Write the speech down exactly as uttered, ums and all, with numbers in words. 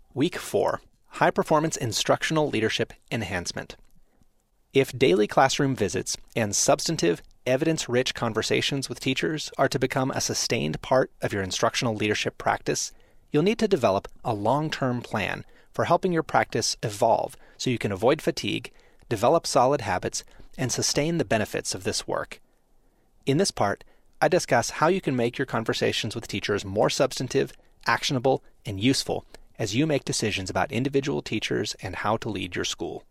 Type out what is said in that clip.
Week four, High Performance Instructional Leadership Enhancement. If daily classroom visits and substantive, evidence-rich conversations with teachers are to become a sustained part of your instructional leadership practice, you'll need to develop a long-term plan for helping your practice evolve so you can avoid fatigue, develop solid habits, and sustain the benefits of this work. In this part, I discuss how you can make your conversations with teachers more substantive, actionable, and useful as you make decisions about individual teachers and how to lead your school.